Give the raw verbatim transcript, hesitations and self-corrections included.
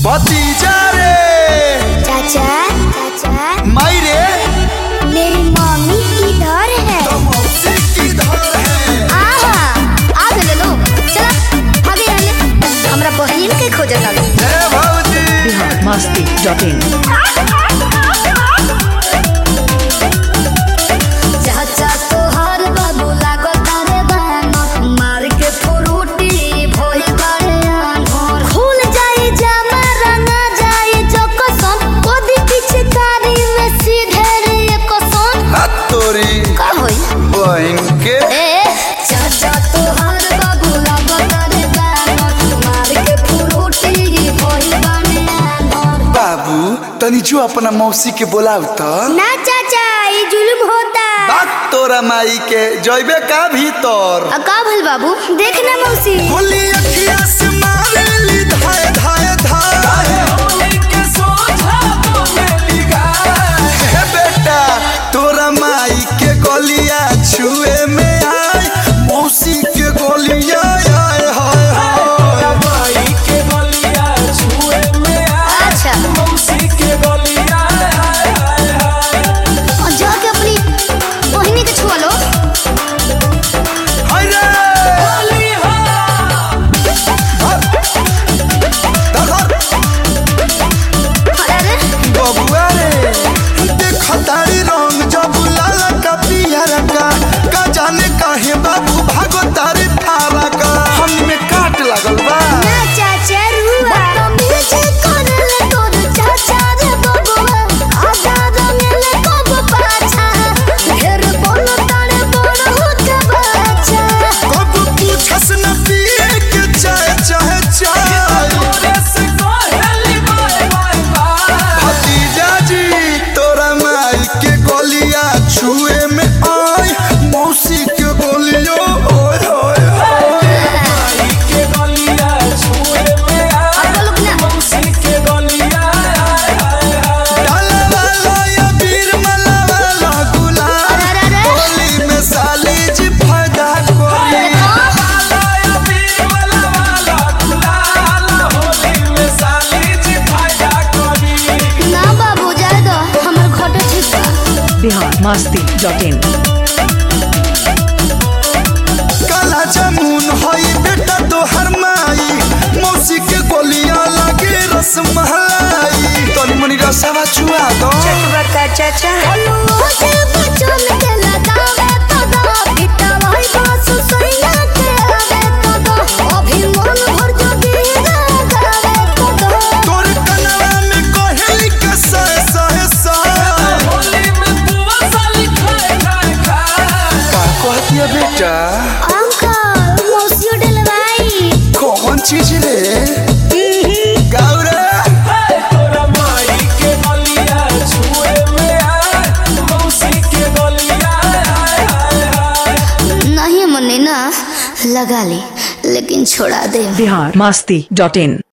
भतीजा रे चाचा चाचा माई रे मेरी मम्मी किधर है? तो मौसी किधर है? आहा आ गए लो चला आगे आले हमरा बहन के खोजत आलो ए भौजी बिहार मस्ती डॉट इन चाचा तोहर बाबू लागत रे बानो मार के फुरुटी भोई बारे आनोर खुल जाए जामा रंगा जाए जो कसम कोदी पीछे कारी में सीधे रे कसम हाथ तोरी का होई बहन के ए चाचा तोहर बाबू लागत रे बानो मार के फुरुटी भोई बारे आनोर बाबू तनी जो अपना मौसी के बोलाव त ना चाचा ये जुल्म होता बात तोरा माई के जइबे का भीतर आ का भइल बाबू देखना मौसी होली अखिया से मारेली धाय धाय धाय होली के सोझा बोलेली गाय हे बेटा तोरा माई के गलिया छुए में आय मौसी के गलिया आय हाय हाय माई के गलिया छुए में आय अच्छा मौसी के गलिया आय हाय हाय और जाके अपनी बहिनी के छुआ लो हाय रे होली हो अरे बबुआ रे देखतारी रंग जब लाला का पियर का का जाने काहे बाबू भागो तारी फारा का हम में काट लागल बा ना चाचा रुआ बदतमीजी करले तोर चाचा रे बबुआ आजा रंगले कब पाछा घेर बोलो तारे बड़ होके बच्चा कब पूछस न पिए के चाय चाहे चाय तोरे से कहली बाय बाय बाय भतीजा जी तोरा माई के गलिया छुए में आय मौसी के गलियो ओए होए माई के गलिया छुए में आय अब लोग ना मौसी के गलिया आय हाय हाय डाला वाला या बीर मला वाला गुलाल अरे अरे होली में साली जी फायदा कोरी वाला या बीर मला वाला गुलाल होली में साली जी फायदा कोरी ना बाबू जाए दो हमर घोटे ठीक बा बिहार मस्ती डॉट इन काला जामुन होई बेटा तोहर माई मौसी के गोलियां लागे रसमलाई तनी मनी रसवा चुआ दो बका चाचा मुझे बचन के लगावे तो दो पिटा भाई बास सैया के आवे तो दो अभी मन भर जो दीना गावे तो दो तोर कनवा में कोहली के सह सह सह होली में बुआ साली खाए खाए खाए का कहती है बेटा अंकल मौसी डलवाई कौन चीज रे गाउरे तोरा माई के गलिया छुए में आय मौसी के गलिया आय हाय हाय नहीं मने ना लगा ले लेकिन छोड़ा दे बिहार मस्ती डॉट इन